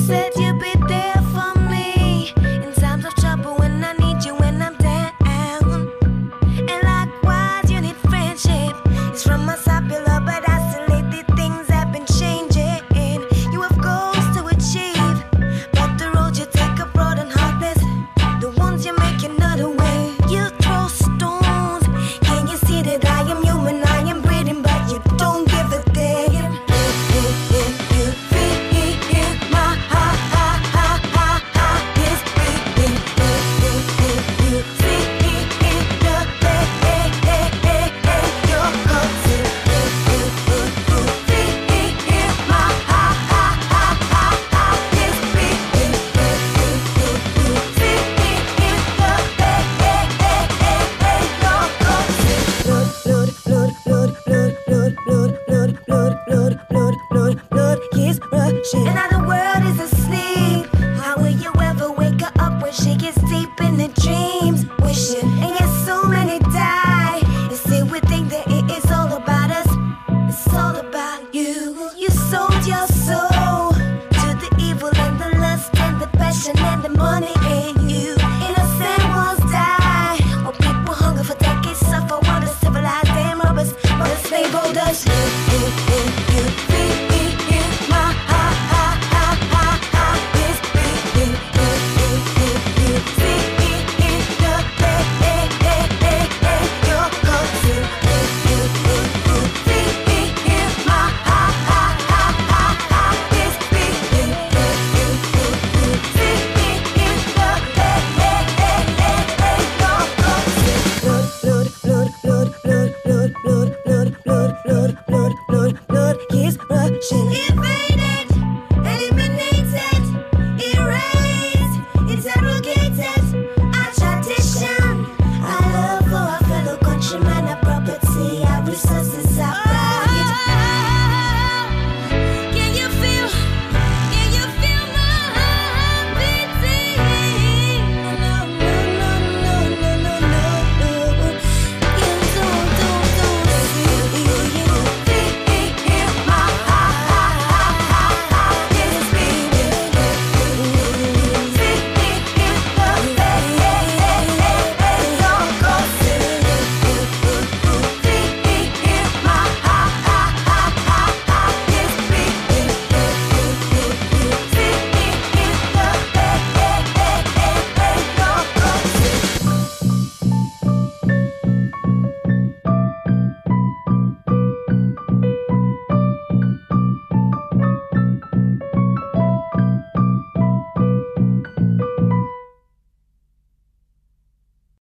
said you'd be there for me in times of trouble when I need you when I'm down. And likewise, you need friendship. It's from us popular, but isolated things have been changing. You have goals to achieve, but the road you take are broad and heartless. The ones you make another way. You throw stones. Can you see that I am human? I am breathing, but you don't give a damn. You feel my heart is beating. You feel the way you're close. You feel my heart is beating. You feel blood is rushing. Another world is asleep. How will you ever wake her up when she gets deep in the dreams? Wishing, and yet so many die. And still we think that it is